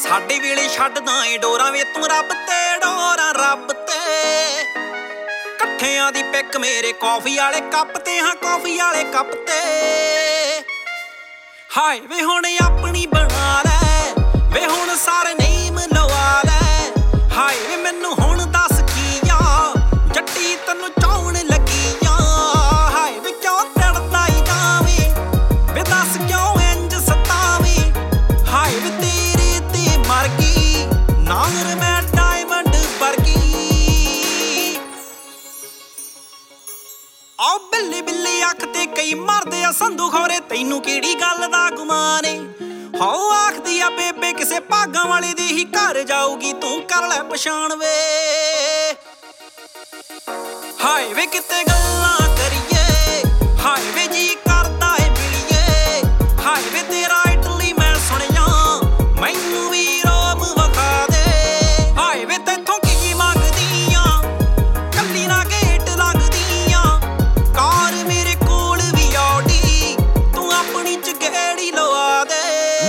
ਸਾਡੇ ਵੇਲੇ ਛੱਡਦਾ ਏ ਡੋਰਾਂ ਵੇ ਤੂੰ ਰੱਬ ਤੇ ਡੋਰਾਂ ਰੱਬ ਤੇ ਇਕੱਠਿਆਂ ਦੀ ਪਿੱਕ ਮੇਰੇ ਕੌਫੀ ਵਾਲੇ ਕੱਪ ਤੇ ਹਾਂ ਕੌਫੀ ਵਾਲੇ ਕੱਪ ਤੇ ਹਾਏ ਵੇ ਹੁਣ ਆਪਣੀ ਬਣਾ ਲੈ ਵੇ ਹੁਣ ਸਾਰੇ ਨੇਮ ਲਵਾ ਲੈ ਹਾਏ ਵੇ ਮੈਨੂੰ ਹੁਣ ਦੱਸ ਕੀ ਆ ਜੱਟੀ ਤੈਨੂੰ ਚਾਉਣ ਲੱਗੀ ਆ ਹਾਏ ਵੇ ਕਿਉਂ ਤੜਦਾ ਈ ਜਾਵੇਂ ਵੇ ਦੱਸ ਕਿਉਂ ਇੰਜ ਸਤਾਵੇਂ ਹਾਏ ਵੇ ਤੇਰੇ ਤੇ ਮਰ ਗਈ ਨਾਰ ਮੈਂ ਡਾਇਮੰਡ ਵਰਗੀ ਆ ਬਿੱਲੀ ਬਿੱਲੀ ਅੱਖ ਤੇ ਕਈ ਮਰਦੇ ਆ ਸੰਧੂ ਖੋਰੇ ਤੈਨੂੰ ਕਿਹੜੀ ਗੱਲ ਦਾ ਗੁਮਾਨ ਏ ਹੋ ਆਖਦੀ ਆ ਬੇਬੇ ਕਿਸੇ ਭਾਗਾਂ ਵਾਲੇ ਦੇ ਹੀ ਘਰ ਜਾਊਗੀ ਤੂੰ ਕਰ ਲੈ ਪਛਾਣ ਵੇ ਹਾਏ ਵੇ ਕਿਤੇ ਗੱਲਾਂ ਕਰੀਏ ਹਾਏ ਵੇ ਜੀ ਕਰਦਾ ਏ ਮਿਲੀਏ ਹਾਏ ਵੇ ਤੇਰਾ ਇਟਲੀ ਮੈਂ ਸੁਣਿਆ ਮੈਨੂੰ ਵੀ ਰੋਮ ਵਿਖਾ ਦੇ ਹਾਏ ਵੇ ਤੈਥੋਂ ਕੀ ਮੰਗਦੀ ਆ ਕੱਲੀ ਨਾ ਗੇਟ ਲੱਗਦੀ ਆ ਕਾਰ ਮੇਰੇ ਕੋਲ ਵੀ ਆਡੀ ਤੂੰ ਆਪਣੀ ਚ ਗੇੜੀ ਲਵਾ ਦੇ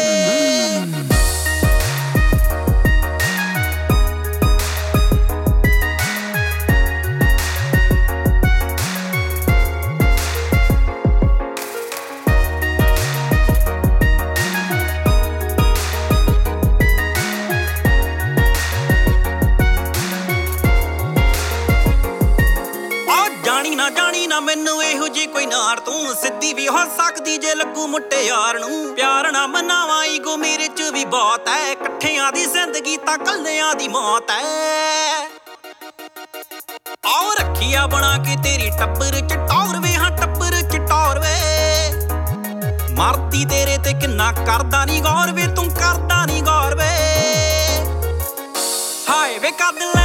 ਜਾਣੀ ਨਾ ਮੈਨੂੰ ਇਹੋ ਜੀ ਕੋਈ ਨਾਰ ਤੂੰ ਸਿੱਧੀ ਵੀ ਹੋ ਸਕਦੀ ਜੇ ਲੱਗੂ ਮੁਟਿਆਰ ਨੂੰ ਪਿਆਰ ਨਾ ਮਨਾਵਾਂ ਈਗੋ ਮੇਰੇ ਚ ਵੀ ਬਹੁਤ ਐ ਇਕੱਠਿਆਂ ਦੀ ਜ਼ਿੰਦਗੀ ਤਾਂ ਕੱਲਿਆਂ ਦੀ ਮੌਤ ਐ ਆਉ ਰੱਖਿਆ ਬਣਾ ਕੇ ਤੇਰੀ ਟੱਬਰ ਚ ਟੌਰ ਵੇ ਹਾਂ ਟੱਬਰ ਚ ਟੌਰ ਵੇ ਮਰਦੀ ਤੇਰੇ ਤੇ ਕਿੰਨਾ ਕਰਦਾ ਨੀ ਗੌਰ ਵੇ ਤੂੰ ਕਰਦਾ ਨੀ ਗੌਰ ਵੇ ਹਾਏ ਵੇ ਕਦ